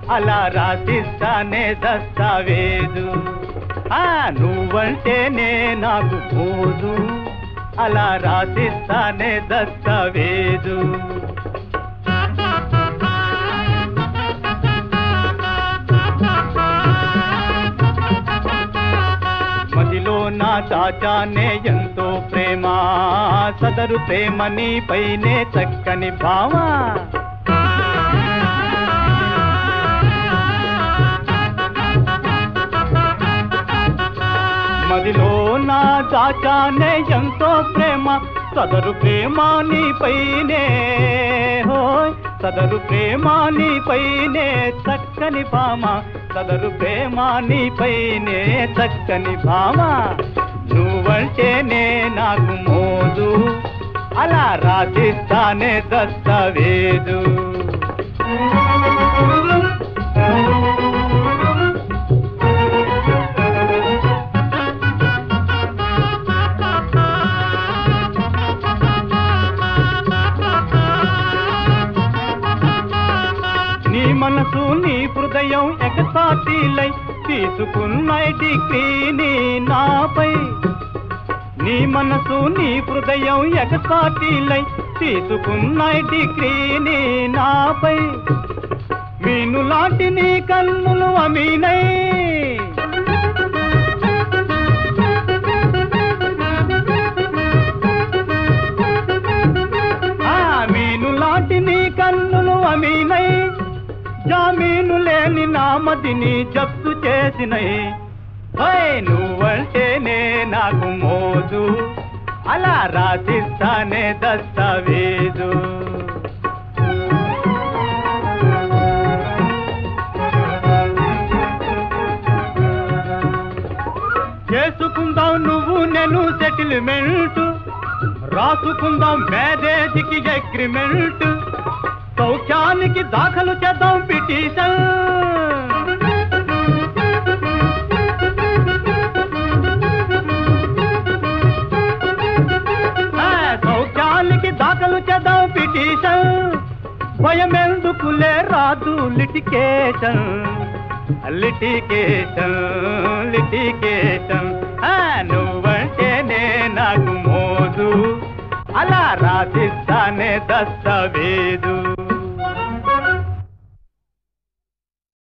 అలా రాసిస్తానే దస్తావేజు. నువ్వంటేనే నాకు మోజు, అలా రాసిస్తానే దస్తావేజు. మదిలో నా దాచానే ఎంతో ప్రేమ, సదరు ప్రేమ నీపైనే చక్కని భావ. మదిలో నా దాచానే ఎంతో ప్రేమ, సదరు ప్రేమ నీపైనే, హోయ్ సదరు ప్రేమ నీపైనే చక్కని భామ, సదరు ప్రేమ నీపైనే చక్కని భామ. నువ్వంటేనే నాకు మోజు, అలా రాసిస్తానే దస్తావేజు. నీ మనసు నీ హృదయం ఎగసాటిలై తీసుకున్న డిగ్రీని నాపై. నీ మనసు నీ హృదయం ఎగసాటిలై తీసుకున్న డిగ్రీని నాపై. మీను లాంటి నీ కన్నులు అమీనై, మీను లాంటి నీ కన్నులు అమీనై. జామీను లేని నామదిని జప్తు చేసినై. నువ్వంటేనే నాకు మోజు, అలా రాసిస్తానే దస్తావేజు. చేసుకుందాం నువ్వు నేను సెటిల్మెంట్, రాసుకుందాం మ్యారేజ్కి అగ్రిమెంట్. సౌఖ్యానికి దాఖలు చేద్దాం పిటిషన్, సౌఖ్యానికి దాఖలు చేద్దాం పిటిషన్. భయమెందుకులే రాదు లిటికేషన్, లిటికేషన్ లిటికేషన్. నువ్వంటేనే నాకు మోజు, అలా రాసిస్తానే దస్తావేజు.